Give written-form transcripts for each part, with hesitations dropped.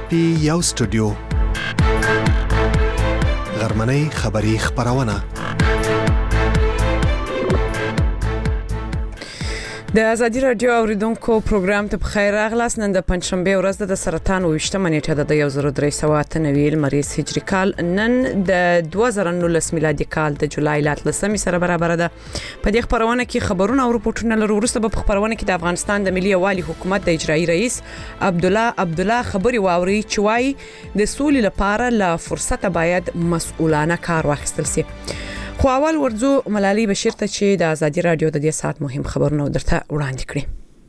پی یو سټوډیو غرمنۍ خبری خبرونه د ازادي رادیو اوریدونکو پروګرام ته بخیر راغلاست. نن د پنځشنبه ورځ د سرطان وشتمه نیټه د 1398 لمریز هجری کال نن د 2019 میلادي کال د جولای ل 13 سره برابر ده. په دې خبرونه کې خبرونه او رپورټونه لرو. وروسته په خبرونه کې د افغانستان د ملي یووالي حکومت د اجرایی رئیس عبدالله خبري واوري چې وايي د سولې لپاره له فرصته باید مسؤلانه کار واخیستل شي. خو اول ورځو ملالۍ بشیر ته چې د ازادي رادیو د دې ساعت مهم خبرونه درته وړاندې کړي.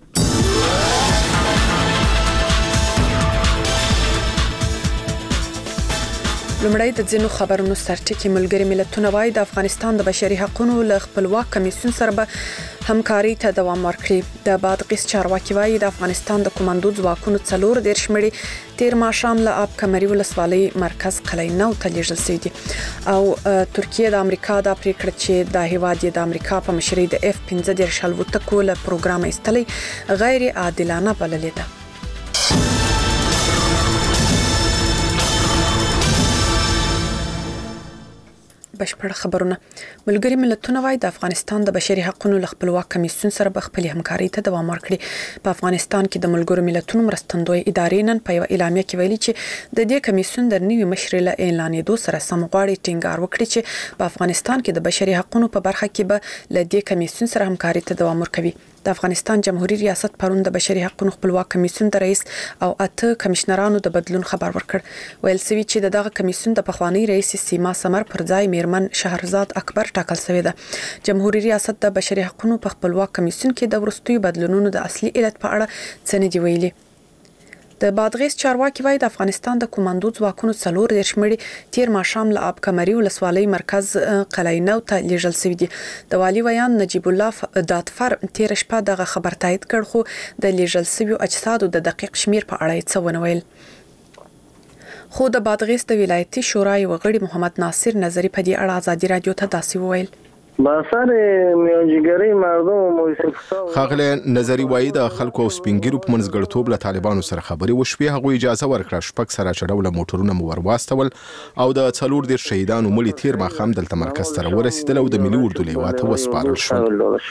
لومړی د ځینو خبرونو سرټکی. ملګري ملتونه وايي د افغانستان د بشري حقوقو له خپلواک کمیسیون سره به همکاري ته دوام ورکړي. د بادغیس چارواکي وايي د افغانستان د کمانډو ځواکونو 14 شمېرې تیر ماښام له اب کمري ولسوالۍ مرکز قلعه‌نو ته لیږل شوي دي. او ترکیه د امریکا د پریکړه چې د هیواد د امریکا په مشرۍ د F-15 الوتکو له پروګرام ایستلې غیر عادلانه بللې ده. بشپړ خبرونه. ملګري ملتونه وايي د افغانستان د بشري حقوقو له خپلواک کمیسیون سره به خپل همکاري ته دوام ورکړي. په افغانستان کې د ملګرو ملتونو مرستندوی ادارې نن په یو اعلامیه کې ویلي چې د دې کمیسیون د نوي مشر له اعلانېدو سره سم غواړي ټینګار وکړي چې په افغانستان کې د بشري حقوقو په برخه کې به له دې کمیسیون سره همکاري ته دوام ورکوي. د افغانستان جمهوریت ریاست پرون د بشري حقوقو خپلواک کمیسیون د رئیس او 8 کمشنرانو د بدلون خبر ورکړ. ویل سوي چې دغه کمیسیون د پخوانی رئیس سیما سمر پر ځای میرمن شهرزاد اکبر ټاکل شوی ده. جمهوریت ریاست د بشري حقوقو په خپلواک کمیسیون کې د وروستیو بدلونونو د اصلي علت په اړه څه نه دی ویلي. د بادغیس چارواکي وايي د افغانستان د کمانډو ځواکونو 14 شمېرې تیر ماښام له اب کمري ولسوالۍ مرکز قلعه‌نو ته لیږل شوي دي. د والي ویان نجیب الله دادفر تیر شپه دغه خبر تایید کړ، خو د لیږل شویو اجسادو د دقیق شمیر په اړه څه ونه ویل. خو د بادغیس د ولایتي شورای وغړي محمد ناصر نظری په دې اړه ازادي رادیو ته داسې وویل: باسر میانجیګری مردم موسیقي خاغله نظری وایي د خلکو او سپینګیرو په منځګړتوب له طالبانو سره خبري وشوي. هغه اجازه ورکړه شپږ سره چړول موټرونه مو ورواستول او د 14 شهیدانو ملي تیر ماښام دلته مرکز سره ورسېدل او د ملي اردو لیوا ته وسپارل شول.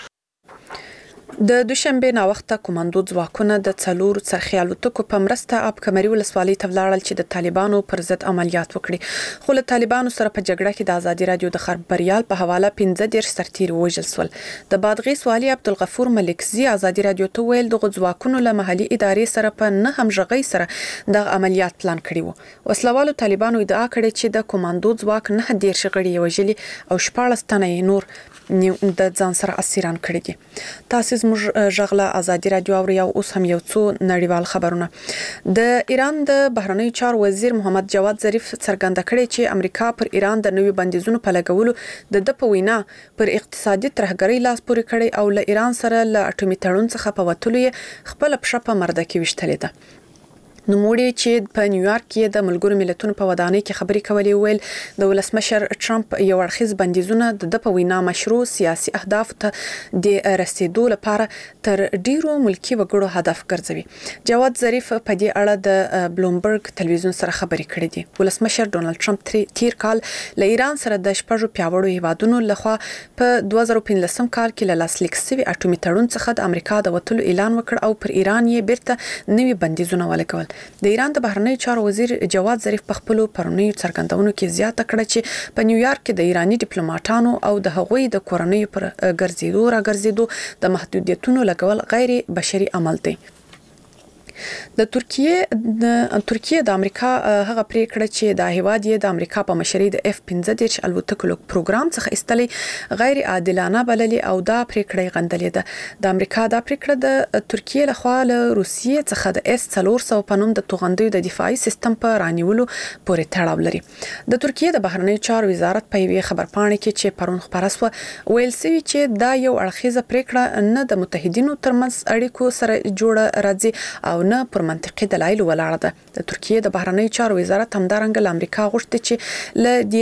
د دوشنبه نا وخته کمانډو ځواکونه د 4 څرخي الوتکو په مرسته اب کمري ولسوالۍ ته ولاړل چې د طالبانو پر ضد عملیات وکړي. خو له طالبانو سره په جګړه کې د ازادي رادیو د خبريال په حواله 15 سرتیر وژل شول. د بادغیس والي عبدالغفور ملکزي ازادي رادیو ته ویل د ځواکونو له محلي ادارې سره په نه همغږۍ سره د عملیات پلان کړی وو. وسلوالو طالبانو ادعا کړې چې د کمانډو ځواک نه 10 غړي وژلي او 14 تنه نور د ځان سره اسیران کړی دي. تاسو زموږ ژغله ازادي رادیو او اوس هم یو څو نړیوال خبرونه. د ایران د بهرنیو چارو وزیر محمد جواد ظریف څرګنده کړې چې امریکا پر ایران د نوي بندیزونو په لګولو د په وینا پر اقتصادي ترهګرۍ لاس پورې کړي او له ایران سره له اټومي تړون څخه په وتلو خپل پښه په مرده کې وشتلې ده. نوموړي چې په نیویارک کې د ملګرو ملتونو په ودانۍ کې خبري کولې ویل د ولسمشر ټرمپ یو اړخیز بندیزونه د په وینا مشروع سیاسي اهداف ته د رسیدو لپاره تر ډیرو ملکی وګړو هدف ګرځوي. جواد ظریف په دې اړه د بلومبرګ تلویزیون سره خبري کړې دي. ولسمشر ډونالد ټرمپ تیر کال له ایران سره د شپږو پیاوړو هیوادونو لخوا په 2015 کال کې له لاسلیک شوي اټومي تړون څخه د امریکا د وتلو اعلان وکړ او پر ایران یې بیرته نوي بندیزونه ولګول. د ایران د بهرنیو چارو وزیر جواد ظریف په خپل پرونیو څرګندونو کې زیاته کړه چې په نیویارک کې د ایرانی ډیپلوماټانو او د هغوی د کورنیو پر ګرځېدو د محدودیتونو لګول غیر بشري عمل دی. د ترکیه د امریکا هغه پریکړه چې د هیواد د امریکا په مشرۍ د F-15 الوتکو پروګرام څخه ایستلې غیر عادلانه بللې او دا پریکړه غندلې ده. د امریکا دا پریکړه د ترکیه لخوا له روسیې څخه د S-400 په نوم د توغندیو د دفاعي سیستم په رانیولو پورې تړاو لري. د ترکیه د بهرنیو چارو وزارت په یوه خبرپاڼه کې چې پرون خبره شوه ویل سوي چې دا یو اړخیزه پریکړه نه د متحدینو ترمنځ اړیکو سره جوړه راځي او نه پر منطقي دلایل ولاړه ده. د ترکیه د بهرنیو چارو وزارت همدارنګه له امریکا غوښتي چې له دې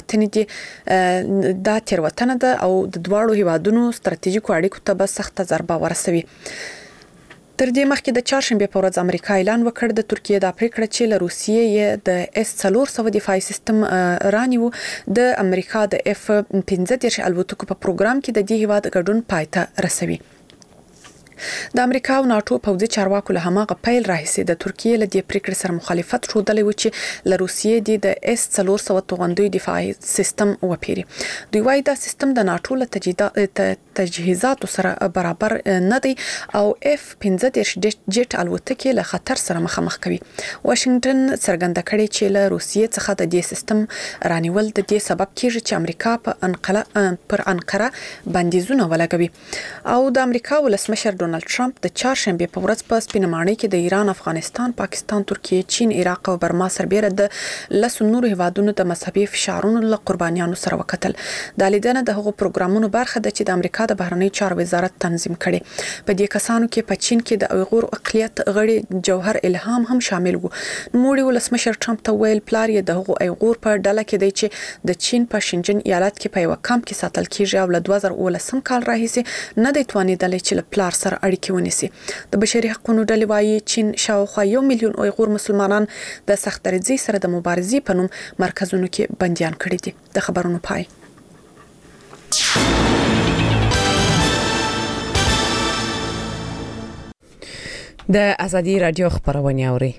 تیروتنه ده او د دواړو هیوادونو ستراتیژیکو اړیکو ته به سخته ضربه ورسوي. تر دې مخکې د چهارشنبه په ورځ امریکا اعلان وکړ د ترکیه د پریکړه چې له روسیې د S-400 دفاعي سیستم رانیو د امریکا د F-15 الوتکو په پروګرام کې د دې هیواد ګډون پایته رسوي. د امریکا او ناتو پوځي چارواکو له هماغه پیل راهیسې د ترکیه له دې پریکړې سره مخالفت ښودلی و چې له روسیې د S-400 توغندیو دفاعي سیستم وپیري. دوی وايي دا سیستم د ناتو له تجهیزاتو سره برابر نه دی او F-15 جټ الوتکې له خطر سره مخامخ کوي. واشنگټن څرګنده کړې چې له روسیې څخه د دې سیستم رانیول د دې سبب کیږي چې امریکا پر انقره بندیزونه ولګوي. او د امریکا ولسمشر ډونالد ټرمپ د چهارشنبه په ورځ په سپینمانۍ کې د ایران، افغانستان، پاکستان، ترکیه، چین، عراق او برما سربېره د لسو نورو هیوادونو د مذهبي فشارونو له قربانیانو سره وکتل. د لیدنه د هغو پروګرامونو برخه ده چې د امریکا د بهرنی چارو وزارت تنظیم کړي. په دې کسانو کې په چین کې د اویغور اقلیت غړي جوهر الهام هم شامل وو. نوموړي ولسمشر ټرمپ ته ویل پلار یې د هغو اویغور په ډله کې دی چې د چین په شینجن ایالت کې په یو کمپ کې ساتل کیږي او له 2019 کال راهیسې نه دی توانیدلی چې له پلار سره اړیکې ونیسي. د بشري حقوقو ډلې وايي چین شاوخوا 1 میلیون اویغور مسلمانان د سختدریځۍ سره د مبارزې په نوم مرکزونو کې بندیان کړي دي. د خبرونو پای. د ازادي رادیو خبرونه اوري.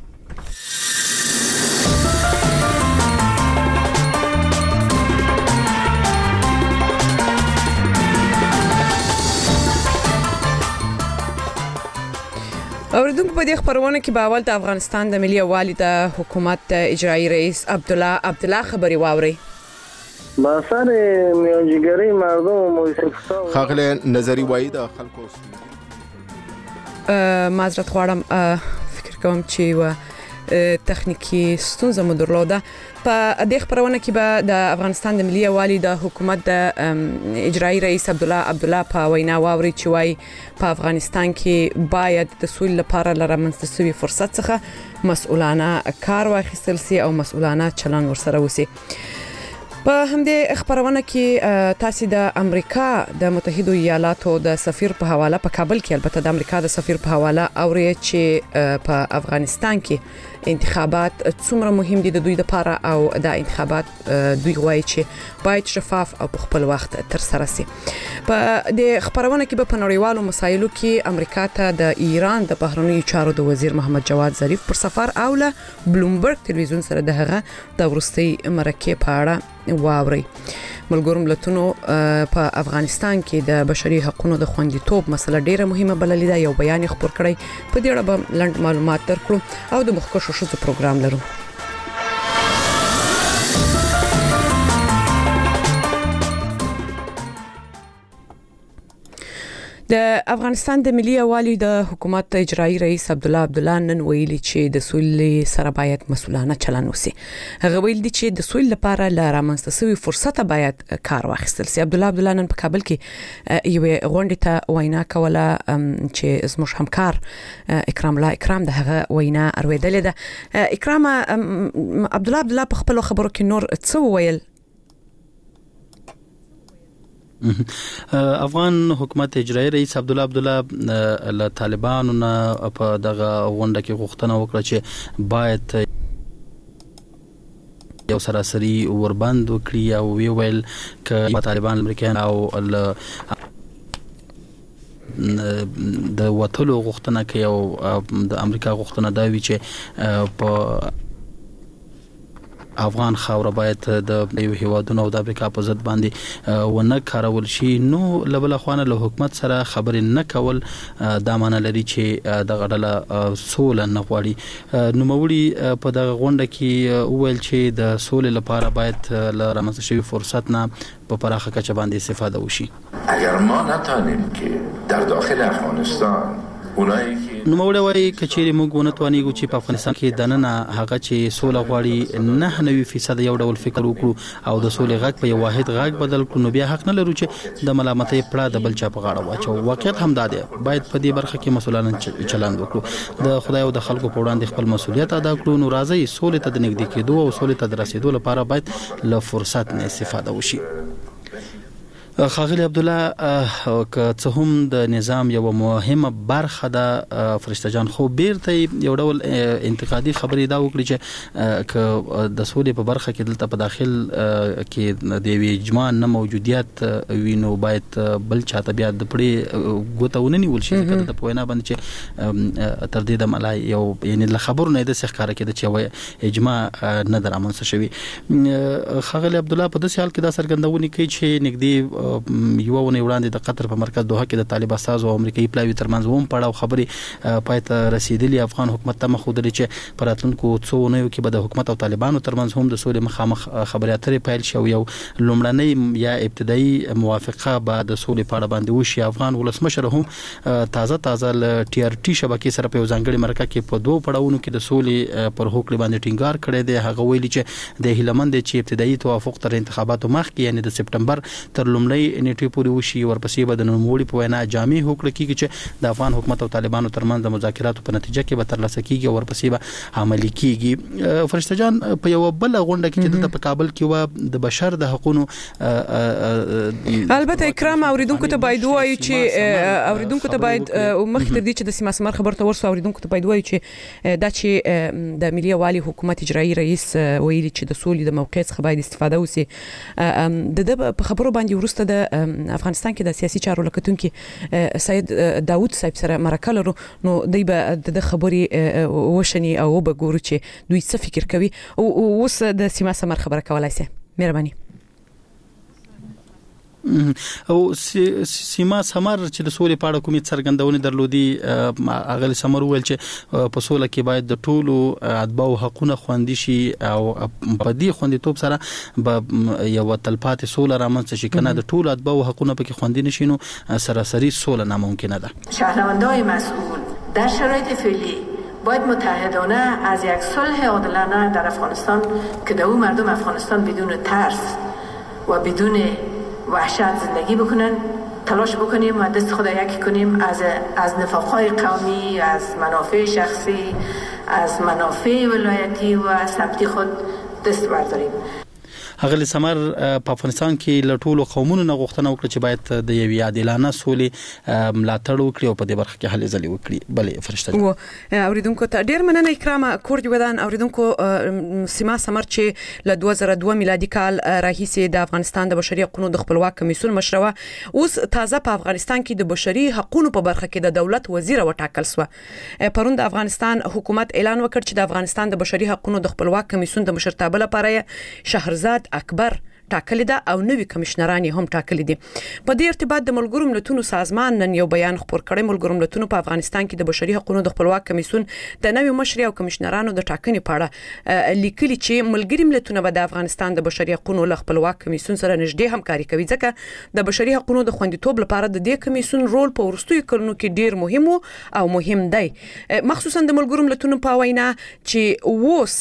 اوریدونکو په دې خبرونه کې به اول د افغانستان د ملي والي د حکومت اجرایی رئیس عبدالله خبري واوري. بازار میانجیگری مردم موسیقی خاغله نظری وای د خلکو معذرت غواړم فکر کوم چې و تخنیکی ستونزه مو درلوده. په دې خبرونه کې به د افغانستان د ملي والي د حکومت د اجرایی رئیس عبدالله په وینا واوري چې وايي په افغانستان کې باید د سولې لپاره لرمنځته شوی فرصت څخه مسؤلانه کار واخیستل سي او مسؤلانه چلند ورسره وسی. په همدې خبرونه کې تاسو د امریکا د متحده ایالاتو د سفیر په حواله په کابل کې البته د امریکا د سفیر په حواله اوري چې په افغانستان کې انتخابات څومره مهم دي د دوی لپاره او د انتخابات دوی غواړي چې باید شفاف او په خپل وخت تر سره شي. په د خبرونه کې په نړیوالو مسایلو کې امریکا ته د ایران د بهرنیو چارو د وزیر محمد جواد ظریف پر سفر او له بلومبرګ تلویزیون سره د هغه د ورستي مرکه په اړه واوري. ملګرو ملتونو په افغانستان کې د بشري حقوقو د خوندیتوب مسله ډیره مهمه بللې ده. یو بیان خبر کړی په دې اړه به لنډ معلومات درکړو او د مخکښو شوزو پروګرام لرو. د افغانستان د ملي والي د حکومت اجرایی رئیس عبدالله نن ویلي چې د سولې سره باید مسؤلانه چلند وسی. هغه ویل دي چې د سولې لپاره لرمنځته شوی فرصت باید کار واخیستل سي. عبدالله نن په کابل کې یو غونډه ته وینا کوله چې زموږ همکار اکرام د هغه وینا ارویدلې ده. اکرام، عبدالله په خپل خبرو کې نور څه ویل؟ افغان حکومت اجرایی رئیس عبدالله له طالبانو نه په دغه غونډه کې غوښتنه وکړه چې باید یو سراسری وربند وکړي او ویل ک طالبان امریکایان او د وټلو غوښتنه کوي او د امریکا غوښتنه دا وی چې په افغان خاور باید د یو هیوادونو او د امریکا په ضد باندې ونه کارول شي. نو لبل خوانه له حکومت سره خبرې نه کول دا معنی لري چې د غړله سول نه غواړي. نو موري په دغه غونډه کې ویل چې د سول لپاره باید له رامنځته شوی فرصت نه په پراخه کچه باندې استفاده وشي. اگر ما نتوانیم که در داخل افغانستان نو موږ وایي کچېری موږ ونتوانیږو چې په افغانستان کې دننه هغه چې سوله غواړي 9% یو ډول فکر وکړو او د سولې غږ په یو واحد غږ بدل کړو، نو بیا حق نه لرو چې د ملامتۍ پړه د بل چا په غاړه واچو. واقعیت هم دا دی، باید په دې برخه کې مسؤلانه چلند وکړو، د خدای او د خلکو په وړاندې خپل مسؤلیت ادا کړو. نو راځي سولې ته د نږدې کېدو او سولې ته د رسیدو لپاره باید له فرصت نه استفاده وشي. خاغلی عبد الله که څه هم د نظام یو مهمه برخه ده فرشته جان، خو بیرته یو ډول انتقادي خبرې دا وکړي چې که د سولې په برخه کې دلته په داخل کې د اجماع نه موجودیت وینو باید بل چاته بیا د پړې ګوتونه نیول شي ځکه د پوینا باندې چې تر دې د ملای یو یعنی له خبرو نه د ښکارا کې د چې اجماع نه درامنځته شوی. خاغلی عبد الله په داسې حال کې دا څرګندونه کوي چې نږدې یو ونه وړاندې د قطر په مرکز دوحه کې د طالب اساس او امریکایي پلاوی ترمنځ هم پړاو خبري پایته رسیدلی. افغان حکومت ته مخودلی چې پراتونکو څو نه کې به د حکومت او طالبانو ترمنځ هم د سولې مخامخ خبرې اترې پیل شو. یو لومړنۍ یا ابتدایي موافقه به د سولې په اړه باندې وشي. افغان ولسمشر هم تازه ل ټي ار ټي شبکې سره په ځانګړي مرکه کې په دوه پړاوونو کې د سولې پر هوکړې باندې ټینګار کړی دی. هغه ویلي چې د هیلمند چې ابتدایي توافق تر انتخاباتو مخکې یعنی د سپټمبر تر لومړۍ نیټې پورې وشي. ورپسې به د نوموړي په وینا جامع هوکړه کیږي چې د افغان حکومت او طالبانو ترمنځ د مذاکراتو په نتیجه کې به ترلاسه کیږي او ورپسې به عملي کیږي. فرشته جان په یو بل غونډه کې چې په کابل کې و د بشر د حقوقو البته اکرام اوریدونکو ته باید وایي چې اوریدونکو ته باید مخکې تر دې چې د سیمه سمر خبرته ورسو اوریدونکو ته باید وایي چې دا چې د ملي والي حکومت اجرایی رئیس ویلي چې د سولې د موقعیت څخه باید استفاده وشي. د په خبرو باندې ورسته د افغانستان کې د سیاسي چارو لکتونکو سید داوود صاحب سره مرکه لرو نو دوی به د خبري وشني او به ګورو چې دوی څه فکر کوي او اوس د سیمه سمر خبره کولای شي. مهرباني. او سیما سمر چې د سولې په اړه کومې څرګندونې درلودي اغلی سمر ویل چې په سوله کې باید د ټولو اتباعو حقوقونه خوندي شي او په دې خوندیتوب سره به یو تلپاتې سوله رامنځته شي. کنه د ټولو اتباعو حقوقونه پکې خوندي نشي نو سراسری سوله ناممکنه ده. شهروندان مسئول در شرایط فعلی باید متحدانه از یک صلح عادلانه در افغانستان که در اون مردم افغانستان بدون ترس و بدون وحشت زندگی بکنن تلاش بکنیم و دست خود یکی کنیم از نفاقهای قومی، از منافع شخصی، از منافع ولایتی و ثبتی خود دست برداریم. اغلی سمر په افغانستان کې له ټولو قومونو نه غوښتنه وکړه چې باید د یوې عادلانه سولې ملاتړ وکړي او په دې برخه کې هلې ځلې وکړي. بلې فرشته اوریدونکو ته ډیر مننه اکرام کورد ودان. اوریدونکو سیما سمر چې له 2002 میلادي کال راهیسې د افغانستان د بشري حقوقو د خپلواک کمیسیون مشروع اوس تازه په افغانستان کې د بشري حقوقو په برخه کې د دولت وزیر وټاکل شو. پرون د افغانستان حکومت اعلان وکړ چې د افغانستان د بشري حقوقو د خپلواک کمیسیون د مشرتابه لپاره شهرزاد اکبر ټاکل ده او نوی کمشنران هم ټاکل دي. په دې ارتباط د ملګرو ملتونو سازمان نن یو بیان خپور کړی. ملګرو ملتونو په افغانستان کې د بشري حقوقو د خپلواک کمیسیون د نوی مشر او کمشنرانو د ټاکنې په اړه لیکلي چې ملګري ملتونه به د افغانستان د بشري حقوقو له خپلواک کمیسیون سره نږدې همکاري کوي ځکه د بشري حقوقو د خوندیتوب لپاره د دې کمیسیون رول په وروستیو کلونو کې ډیر مهم او مهم دی. مخصوصا د ملګرو ملتونو په وینا چې اوس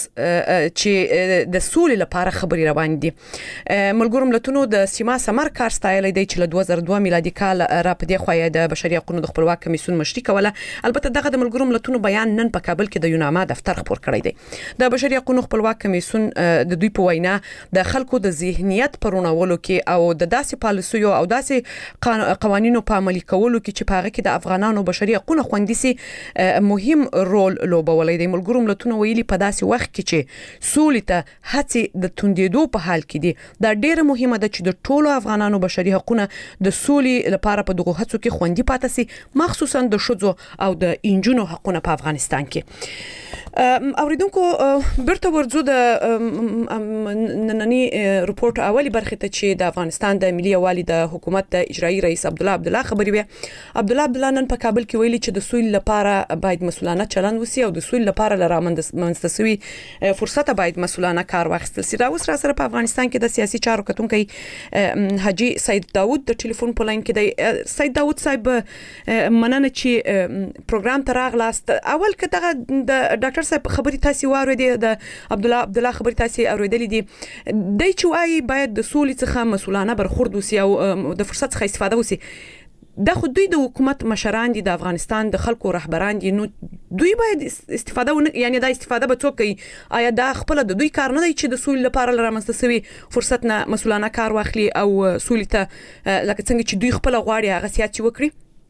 چې د سولې لپاره خبري روان دي. ملګرو ملتونو د سیما سمر کار ستایلی دی چې له 2002 میلادي کال را په دې خوا د بشري حقوقو د خپلواک کمیسیون مشري کوله. البته دغه د ملګرو ملتونو بیان نن په کابل کې د یوناما دفتر خپور کړی دی. د بشري حقوقو خپلواک کمیسیون د دوی په وینا د خلکو د ذهنیت پرونولو کې او د داسې پالیسیو او داسې قوانینو په عملي کولو کې چې په هغه کې د افغانانو بشري حقوقو خوندي سي مهم رول لوبولی دی. ملګرو ملتونو ویلي په داسې وخت کې چې سولې ته هڅې د توندېدو په حال کې دي دا ډیره مهمه ده چې د ټولو افغانانو بشري حقوقونه د سولې لپاره په دغه هڅو کې خوندي پاتې سي مخصوصا د ښځو او د انجونو حقوقونه په افغانستان کې. اوریدونکو برته ورځو د نننی رپورت اولی برخه ته چې د افغانستان د ملي والي د حکومت د اجرایی رئیس عبدالله خبري وي. عبدالله نن په کابل کې ویلي چې د سولې لپاره باید مسؤلانه چلند وسی او د سولې لپاره لرامنځتسوي فرصت باید مسؤلانه کار واخیستل سي. دا اوس را سره په افغانستان کې د سیاسي چارو کتونکي حاجی سید داوود د ټلیفون په لاین کې دی. سید داوود صاحب مننه چې پروګرام ته راغلاست. اول که دغه د ډاکټر صاحب خبري تاسو واورېدې د عبدالله خبري تاسو اوریدلې دي د چوي باید د سولې څخه مسؤلانه برخورد وسی او د فرصت څخه استفاده وسی. دا خو دوی د حکومت مشران دي د افغانستان د خلکو رهبران دي نو دوی باید استفاده یعنی دا استفاده به څوک کوي؟ آیا دا خپل د دوی کار نه دی چې د سولې لپاره رامنځته شوی فرصت نه مسؤلانه کار واخلي او سولې ته لکه څنګه چې دوی خپل غواړي هغه سیاسي وکړي؟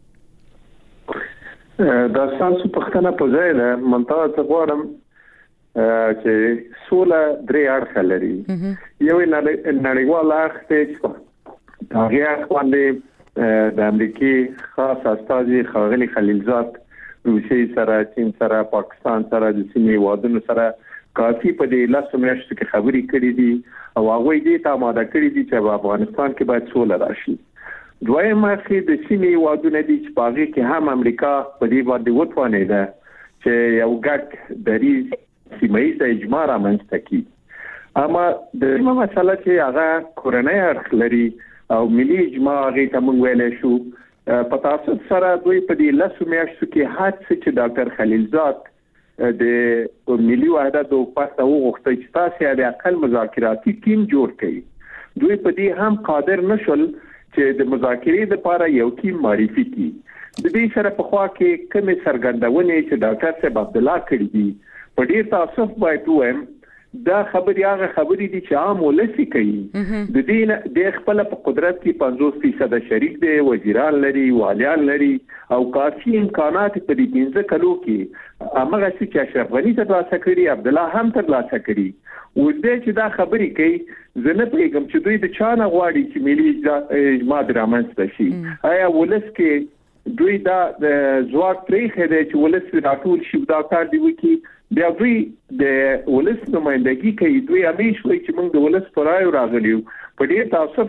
دا تاسو پښتنه په ځای ده منطقه ته غواړم چې سوله درې اړخ لري. یو نړیوال اړخ دی چې هغه باندې د امریکای خاص استازي ښاغلي خلیلزاد روسیې سره، چین سره، پاکستان سره د سیمې وادونو سره کافي په دې لاسو میاشتو کې خبرې کړې دي او هغه دې ته آماده کړې دي چې په افغانستان کې باید سوله راشي. دویم مخې د سیمې وادونه دي چې باغې کې هم امریکا په دې باندې وتوانېده چې یو ګډ دریځ سیمایي اجماع رامنځته کړي. اما د مسله چې هغه کورنۍ اړخ لري او ملي اجماع هغه ته موږ ویل شو په تاسو سره دوی په دې لاسو میاشتو کې هڅه چې ډاکټر خلیلزاد د ملي وحدت او پاسه وغوښتل چې تاسو د اقل مذاکراتي ټیم جوړ کړئ. دوی په دې هم قادر نشول چې د مذاکرې لپاره یو ټیم معرفي کړي. د دې سره په خوا کې کومې څرګندونې چې ډاکټر صاحب عبد الله کړی دي په ډیر تاسف باید وایم دا خبري هغه خبري دي چې عام ولسی کوي. د دین د خپل په قدرت کې 50% شریک دي، وزیران لري، والیان لري او کافي امکانات په دې 15 کلو کې هغه چې اشرف غنی ترلاسه کړي، عبد الله هم ترلاسه کړي. و دې چې دا خبري کوي زنه پیغام چې دوی د چانه غواړي چې ملي اجماع رامنځته شي. آیا ولس کې دوی دا ځواک پرې دی چې ولس راټول شي دا کار دی وکي؟ بیا دوی د ولس نمائندګي کوي. دوی همیش وایي چې موږ د ولس پر رایو راغلیو. په دې تاسف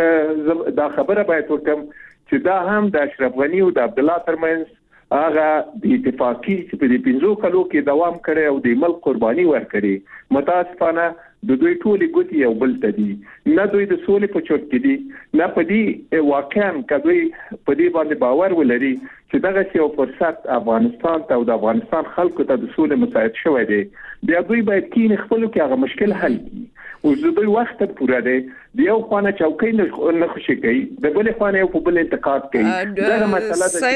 دا خبره باید وکم چې دا هم د اشرف غنی او د عبد الله ترمنځ هغه د اتفاقی چې په دې 15 کلو کې دوام کړي او د ملک قرباني ورکړي. متاسفانه د دوی ټولي ګوتې یو بل ته دي، نه دوی د سولې په چوک کې دي، نه په دې واقعا کدوې په دې باندې باور ولري چې دغه یو فرصت افغانستان ته او د افغانستان خلکو ته د سولې مساعد شوی دی. بیا دوی باید کین خپلو کې هغه مشکل حل کړي. او دوی وخت پوره دی د یو خوانه چوکۍ نه خوشي کوي، د بل خوانه یو په بل انتقاد کوي. دا مسله ده.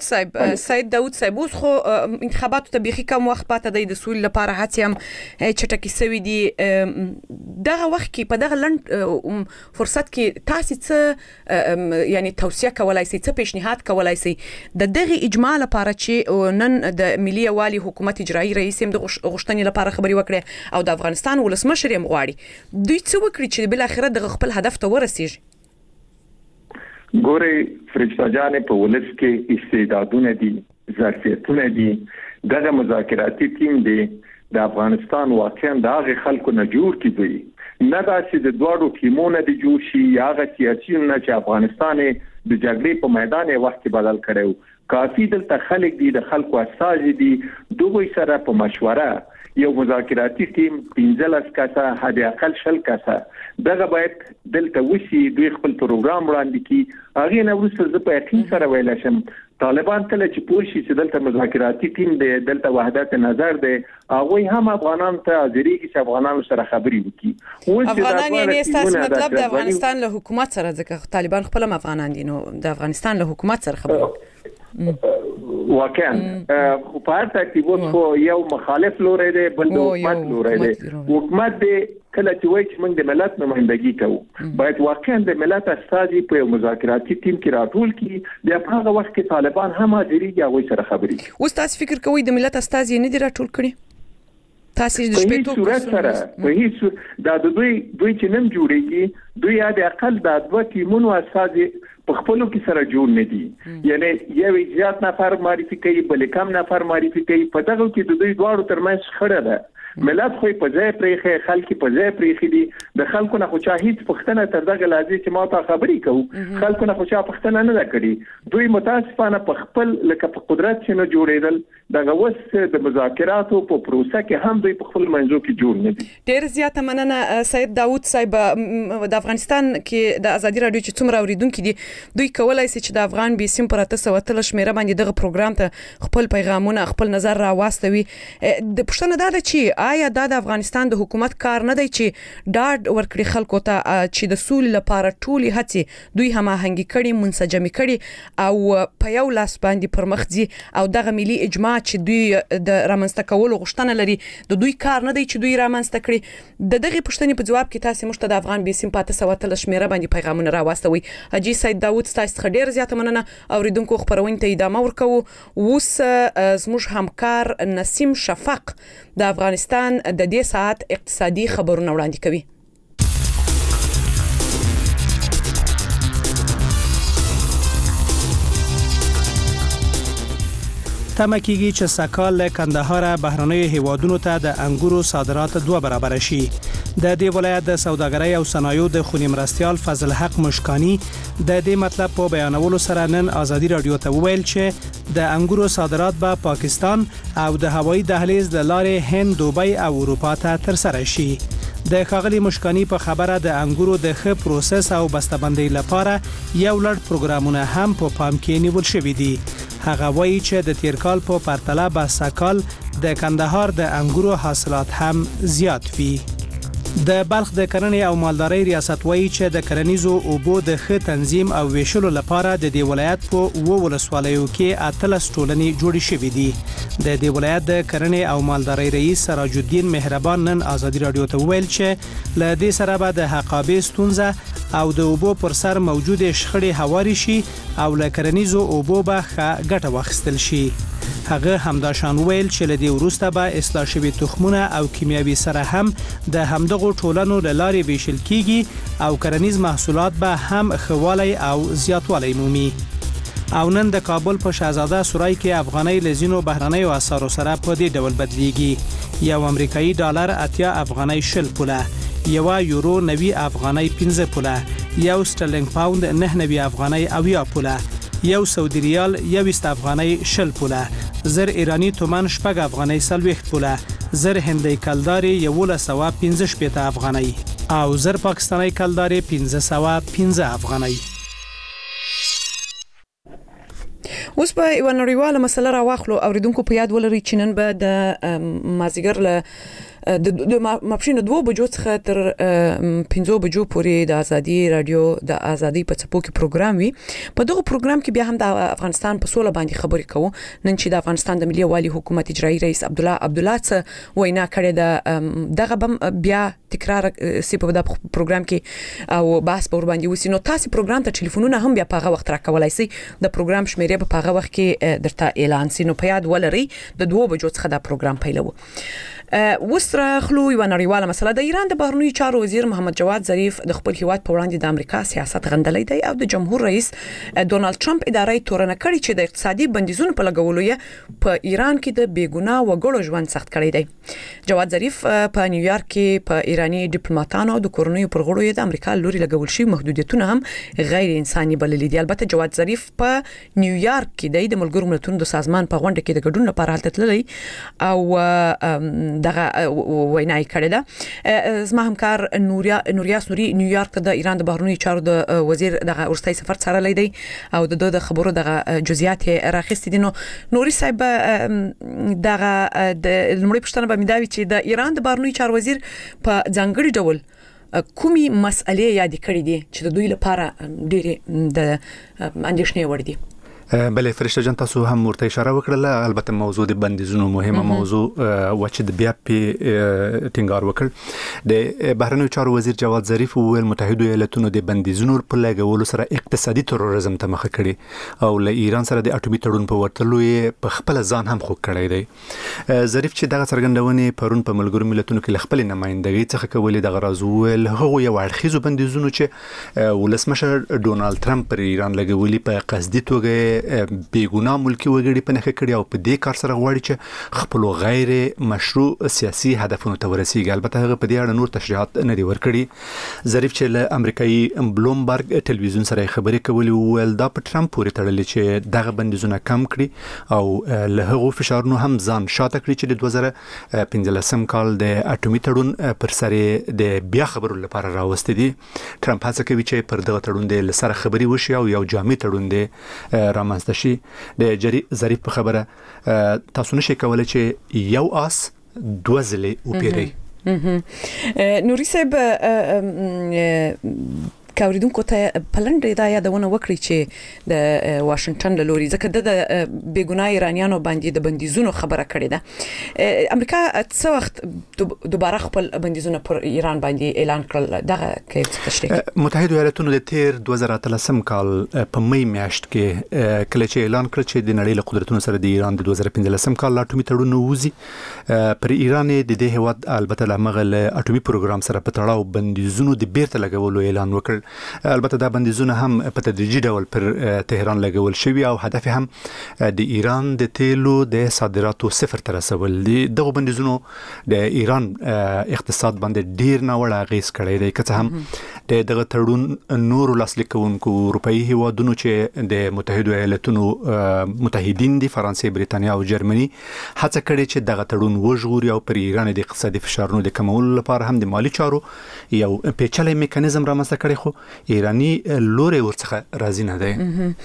سید داوود صاحب اوس خو انتخاباتو ته بيخي کم وخت پاتې دی، د سولې لپاره هڅې هم چټکې سوي دي. دغه وخت کې په دغه لند فرصت کې تاسو څه یعنی توصیه کولای شئ، څه پیشنهاد کولای شئ د دغه اجماع لپاره چې نن د ملي والي حکومت اجرایی رئیس هم د غوښتنې لپاره خبري وکړي او د افغانستان ولسمشر هم غواړي، دوی څه وکړي چې بل اخره د خپل هدف ته ورسیږي؟ ګوري فرشته جانې په ولس کې استعدادونه دي، ظرفیتونه دي. دغه مذاکراتي ټیم دی د افغانستان واقعا د هغه خلکو نه جوړ کیږي، نه دا چې د دوړو ټیمونه دي جوړ شي یا هغه سیاسي نه چې افغانستان د جګړې په میدان وخت کې بدل کړو. کافي دلته خلک دي، د خلکو اساس دي، دوی سره په مشوره یو مذاکراتي ټیم 15 کسه حد اقل 20 کسه دغه باید دلته وشي. دوی خپل پروګرام وړاندې کړي. هغه نه وروسته زه په یقین سره ویل شم طالبان کله چې پوښي چې دلته مذاکراتي ټیم دی، دلته وحدت نظر دی، هغه هم افغانان ته حاضرې کې چې افغانانو سره خبرې وکړي. افغانان یعنی تاسو مطلب د افغانستان له حکومت سره، ځکه طالبان خپل افغانان دي، نو د افغانستان له حکومت سره خبرې واقعا خو په هر ترتیب خو یو مخالف لوري دی، بل د حکومت لوري دی. حکومت دی کله چې وایي چې موږ د ملت نمائندګي کوو، باید واقعا د ملت استازي په مذاکراتي ټیم کې راټول کړي. بیا په هغه وخت کې طالبان هم حاضرېږي او سره خبرې. اوس تاسو فکر کوئ د ملت استازي نه دي راټول کړي؟ تاسو د شپږ صورت سره په هیڅ دا دوی چې نن جوړيږي، دوی د اقل د دوه ټیمونو استازي په خپلو کې سره جوړ نه دي. یعنی یو زیات نفر معرفي کوي، بل کم نفر معرفي کوي. په دغه کې د دوی دواړو ترمنځ خړه ده. ملت خو په ځای پرېخي، خلک په ځای پرېخي دي. د خلکو نه خو چا هیڅ پښتنه تر دغه لازم چې ما ته خبرې کوو، خلکو نه خو چا پښتنه نه کړي. دوی متاسفانه په خپل لکه په قدرت چې نه جوړېدل، دغه وس د مذاکراتو په پروسه کې هم دوی په خپل منځو کې جوړ نه دي. ډېر زیاته مننه سید داوود صاحب. د افغانستان کې د ازادي رادیو چې څومره اوریدونکو دي دوی کولای شي چې د افغان بي سیم پر 813 شمیره باندې دغه پروګرام ته خپل پیغامونه خپل نظر را واستوي. د پښتنه دا چې آیا د افغانستان د حکومت کار نه دی چې ډاډ ورکړي خلکو ته چې د سولې لپاره ټولي هڅې دوی هماهنګي کړي منسجمي کړي او په یو لاس باندې پرمخځي او دغه ملي اجماع چې دوی د رامنځته کولو غوښتنه لري د دوی کار نه دی چې دوی رامنځته کړي. د دغه پښتنې په جواب کې تاسو مشته د افغان بي سیم په 813 شمیره باندې پیغامونه را واستوي. حاجی سید داوود تاسو خډیر زیاته مننه اوریدونکو خبرونه ته ادامه ورکوو. اوس زموږ همکار نسیم شفق د افغانستان د دې ساعت اقتصادي خبرونه وړاندې کوي. تمه کیږي چې سکال له کندهار بهرنیو هیوادونو ته د انګورو صادرات 2 برابر شي. د دې ولایت د سوداګرۍ او صنایعو د خونی مرستيال فضل حق مشکانی د دې مطلب په بیانولو سره نن ازادي رادیو ته وویل چې د انګورو صادرات به پاکستان او د هوایي دهلیز د لارې هند، دوبۍ او اروپا ته ترسره شي. د ښاغلي مشکانی په خبره د انګورو د ښه پروسس او بسته‌بندۍ لپاره یو لړ پروګرامونه هم په پام کې نیول شوي دي. هغه وایي چې د تیر کال په پرتله به سکال د کندهار د انګورو حاصلات هم زیات وي. د بلخ د کرنې او مالدارۍ ریاست وایي چې د کرنیزو اوبو د ښه تنظیم او ویشلو لپاره د دې ولایت په ولسوالیو کې 18 ټولنې جوړې شوې دي. د دې ولایت د کرنې او مالدارۍ رئیس سراج الدین مهربان نن ازادي رادیو ته ویل چې ل دې سره به د حقابې ستونزه او د اوبو پر سر موجود شخړې هواري شي او ل کرنیزو اوبو به ښه ګټه واخیستل شي. هغه همدا شان ویل چې لدی ورسته به اصلاح شوی تخمونه او کیمیاوي سره هم د همدغه ټولنو لارې ویشل کیږي او کرنیز محصولات به هم خوالی او زیاتوالی مومي. او نن د کابل په شاهزاده سورای کې افغاني لزینو بهرنیو اسعارو سره په دې ډول بدلیږي. یو امریکایي ډالر 80 افغاني شل پوله، یو یورو 90 افغاني 15 پوله، یو سترلینګ پاوند 99 افغاني 80 پوله، یو سعودي ریال 20 افغاني شل پوله، زر ایرانی تومان شپږ افغاني 40 پوله، زر هندي کلداري 1115 افغاني او زر پاکستاني کلداري 1515 افغاني. اوس په یو نړیواله مسله راواخلو اوریدونکو په یاد ولري چې نن به د مازیګر له د ماپښین 2 بجو څخه تر 5 بجو پورې د ازادي رادیو د ازادي په چپو کې پروګرام وي. په دغه پروګرام کې بیا هم د افغانستان په سوله باندې خبرې کوو. نن چې د افغانستان د ملي والي حکومت اجرایي رئیس عبدالله څه وینا کړې ده دغه بیا تکرار سی په دغه پروګرام کې او بحث په ور باندې وسی. نو تاسو پروګرام ته ټلیفونونه هم بیا په هغه وخت راکولای شئ. د پروګرام شمیرې په هغه وخت کې درته اعلان سي. نو په یاد ولري د 2 بجو څخه دا پروګرام پیلو. وسره خلو یو نړیواله مسله د ایران د بهرنیو چارو وزیر محمد جواد ظریف د خپل هیواد په وړاندې د امریکا سیاست غندلې دی او د جمهور رئیس ډونالد ټرمپ ادارې تورنه کړې چې د اقتصادي بندیزونو په لګولو یې په ایران کې د بیګناه وګړو ژوند سخت کړی دی. جواد ظریف په نیویارک کې په ایرانی ډیپلوماټانو د کورنیو پر غړو د امریکا لوري لګول شي محدودیتونه هم غیر انساني بللي دي. البته جواد ظریف په نیویارک کې د ملګرو ملتونو د سازمان په غونډه کې د ګډون لپاره هلته تللی او دغه وینای کړی ده. زما همکار نوریا سوري نیویارک د ایران د بهرنیو چارو د وزیر دغه ورستۍ سفر سره لیدي او د خبرو دغه جزئیات راخستې دي. نو نوري صاحب دغه د لمړی پښتنه به مداوي چې د ایران د بهرنیو چارو وزیر په ځانګړي ډول کومي مسئلې یاد کړې دي چې د دوی لپاره ډېر د اندېښنې وړ دي؟ بله فرشته جان تاسو هم ورته اشاره وکړه. البته موضوع د بندیزونو مهمه موضوع و چې د بیا په ټینګار وکړ. د بهرنیو چارو وزیر جواد ظریف وویل متحده ایالاتونو د بندیزونو په لګولو سره اقتصادي تروریزم ته مخه کړي او له ایران سره د اټومي تړون په ورتلو یې په خپل ځان هم خوږ کړی دی. ظریف چې دغه څرګندونې پرون په ملګرو ملتونو کې خپل نمائندګي څخه کولې دغه راز وویل هغه یو اړخیزو بندیزونو چې ولسمشر ډونالد ټرمپ پر ایران لګولي په قصدي توګه بیګونا ملکی وګړي په نخښه کړي او په دې کار سره غواړي چې خپل غیر مشروع سیاسي هدفونو ته ورسیږي. البته هغه په دې اړه نور تشریحات نه دي ورکړي. ظریف چې له امریکایي بلومبرګ ټلویزیون سره خبرې کولې وویل دا په ټرمپ پورې تړلې چې دغه بندیزونه کم کړي او له هغو فشارونو هم ځان شاته کړي چې د 2015 کال د اټومي تړون پر سر د بیا خبرو لپاره راوستي دي. ټرمپ هڅه کوي چې پر دغه تړون د لسره خبري وشي او یو جامع تړون دی رامنځته شي. د ظریف په خبره تاسو نشئ کولای چې یو آس دوه ځلې وپیری. نوري صاحب کاوریدونکو ته پلنډ دا یادونه وکړي چې د واشنگټن له لوري ځکه د بیګناه ایرانیانو باندې د بندیزونو خبره کړې ده. امریکا څه وخت دوباره خپل بندیزونه پر ایران باندې اعلان کړل؟ دغه کې تشریح متحده ایالاتونو د تیر 2013 کال په می میاشت کې کله چې اعلان کړ چې د نړۍ له قدرتونو سره د ایران د 2015 کال اټومي تړون ووزي، پر ایران د دې هیواد البته لمغه له اټومي پروګرام سره په تړاو بندیزونو د بیرته لګولو اعلان وکړ. البته دا بندیزونه هم په تدریجي ډول پر تهران لګول شوی او هدف هم د ایران د تیلو د صادراتو صفر ته رسول دي. دغه بندیزونو د ایران اقتصاد باندې ډیر ناوړه اغیز کړی دی، که څه هم دغه تړون نور لاسلیک کوونکو اروپایي هیوادونو چې د متحده ایالاتونو متحدین دي فرانسې، بریتانیا او جرمني هڅه کړې چې دغه تړون وژغوري او پر ایران د اقتصادي فشارونو د کمولو لپاره هم د مالی چارو یو پیچلي میکانیزم رامنځته کړی، خو ایرانی لوري ورڅخه راضي نه دی.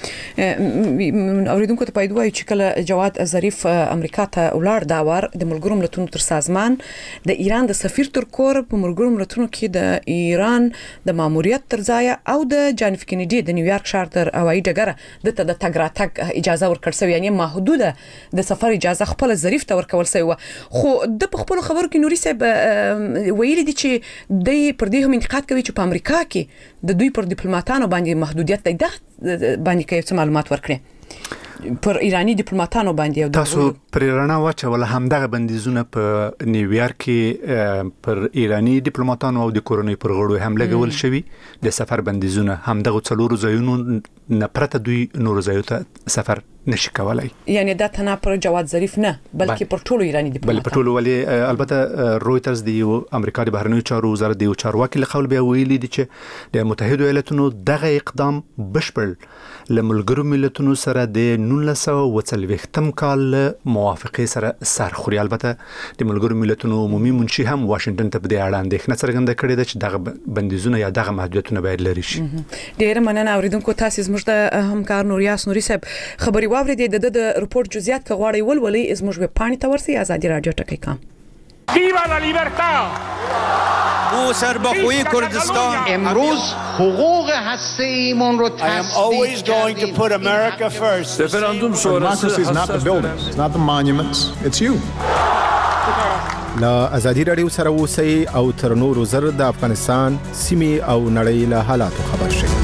اوریدونکو ته پایدو چې کله جواد ظریف امریکا ته ولاړ دا وار د ملګرو ملتونو تر سازمان د ایران د سفیر تر کور په ملګرو ملتونو کې د ایران د ماموریت تر ځای او د جان اف کینیډي د نیویارک ښار تر هوایي ډګر د تګ راتګ اجازه ورکړل شوې، یعنی محدوده د سفر اجازه خپل ظریف ته ورکول شوی. خو د خپل خبرو کې نوري صاحب ویلي دي چې د پر دې هم انتقاد کوي چې په امریکا کې د دوی پر ډیپلوماټانو باندې محدودیت دی. د باندې کې څه معلومات ورکړي پر ایرانی ډیپلوماټانو باندې؟ تاسو پر رڼا واچول همدغه بندیزونه په نیویارک کې پر ایرانی ډیپلوماټانو او د کورونی پر غړو هم لګول شوی. د سفر بندیزونه همدغه څلورو ځایونو نه پرته دوی نور ځایو ته سفر نشي کولای. یعنی دا تنه پر جواد ظریف نه بلکې پر ټولو ایرانی ډیپلوماټانو. بل پر ټولو، ولی البته رويټرز د امریکا د بهرنیو چارو وزارت د چارواکي له قول بیا ویلي دي چې د متحده ایالاتونو دغه اقدام بشپړ له ملګرو ملتونو سره د 1940 کال موافقه سره سرخوري. البته د ملګرو ملتونو عمومي منشي هم واشنگټن ته په دې اړه اندېښنه څرګنده کړې ده چې دغه بندیزونه یا دغه محدودیتونه باید لري شي. ډیر مننه اوریدونکو، تاسو زموږ د همکار نوریاس نوري صاحب خبري واورید د رپورت جزئیات که غواړئ ولولئ زموږ ویب پاڼې ته ورسئ ازادي رادیو ټکی کام. ویوا لا لیبرتا! او سربخوی کردستان امروز حقوق هسته‌ایمون رو I am always going to put America first. Referendum sonrası is not the buildings, it's not the monuments, it's you. لا ازادي رادیو سره اوسئ او تر نورو زر د افغانستان سیمې او نړۍ له حالاتو خبر شئ.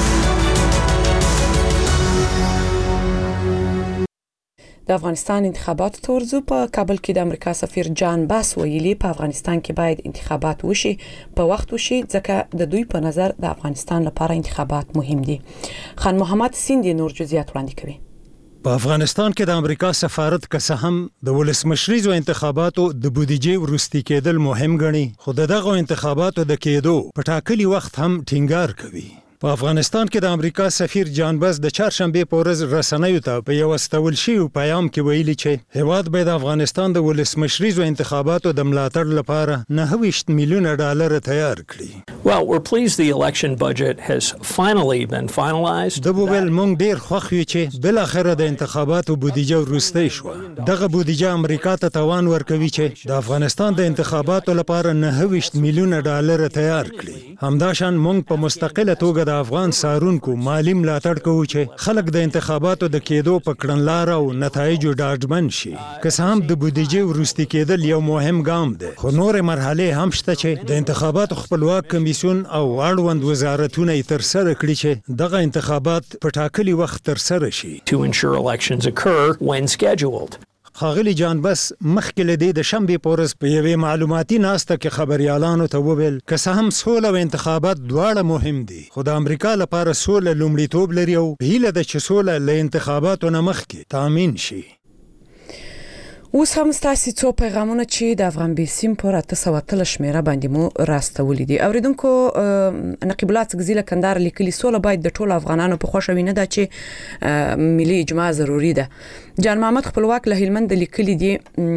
د افغانستان انتخاباتو ته ورځو. په کابل کې د امریکا سفیر جان باس ویلي په افغانستان کې باید انتخابات وشي، په وخت وشي، ځکه د دوی په نظر د افغانستان لپاره انتخابات مهم دي. خان محمد سیندي نور جزئیات وړاندې کوي. په افغانستان کې د امریکا سفارت که هم د ولسمشریزو انتخاباتو د بودیجې وروستي کېدل مهم ګڼي، خو دغه انتخاباتو د کېدو په ټاکلي وخت هم ټینګار کوي. په افغانستان کې د امریکا سفیر جان باس د چهارشنبه په ورځ رسنیو ته په یو استول شوی پیغام کې ویلي چې هیواد به د افغانستان د ولسمشریزو انتخاباتو د ملاتړ لپاره 9 میلیون ډالر تیار کړي. Well, we're pleased the election budget has finally been finalized. د بوبل مونږ ډیر خوښ یو چې بل اخره د انتخاباتو بودیجه وروستي شو. دغه بودیجه امریکا ته توان ورکوي چې د افغانستان د انتخاباتو لپاره 9 میلیون ډالر تیار کړي. همداشان مونږ په مستقله توګه د افغان سارونکو مالی ملاتړ کوو چې خلک د انتخاباتو د کېدو په کړنلار او نتایجو ډاډمن شي. که هم د بودیجې وروستي کېدل یو مهم ګام دی، خو نور مرحله هم شته چې د انتخاباتو خپلواک کمیسیون او اړوند وزارتونه یې ترسره کړي چې دغه انتخابات په ټاکلي وخت ترسره شي. To ensure elections occur when scheduled. ښاغلي جان بس مخکې له دې د شنبې په ورځ په یوې معلوماتي ناسته کې خبریالانو ته وویل که څه هم سوله او انتخابات دواړه مهم دي خو د امریکا لپاره سوله لومړیتوب لري او هیله ده چې سوله له انتخاباتو نه مخکې تامین شي. اوس هم ستاسو څو پیغامونه چې د افغان بیسیم پر 800 شمیره باندې مو راستولې دي. اوریدونکو نقیب الله څګزیله کندهار لیکلي سوله باید د ټولو افغانانو په خوښه وي نه دا چې ملي اجماع ضروری ده. جان محمد خپلواک له هلمند لیکلي دي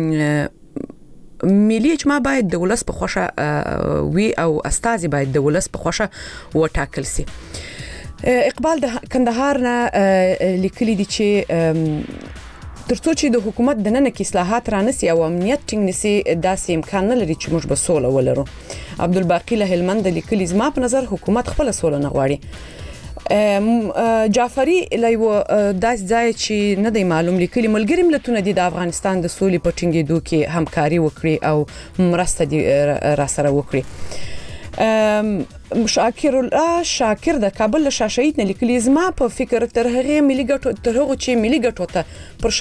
ملي اجماع باید د ولس په خوښه وي او استازي باید د ولس په خوښه وټاکل سي. اقبال د کندهار نه لیکلي دي چې ترڅو چې د حکومت د نن کې اصلاحات رانسي او امنیت ټینګ نسي داسې امکان نه لري چې موږ به سوله ولرو. عبدالباقی له هلمند لیکلي زما په نظر حکومت خپل سوله نه غواړي. جعفری لایو داس ځای چې نه دی معلوم لیکلي ملګری ملتونه د افغانستان د سولې په ټینګېدو کې همکاري وکړي او مرسته دي را سره وکړي. شاکر د کابل شاشعید نه لیکلي زما په فکر تر هغه ملي ګټو چې ملي ګټو ته پر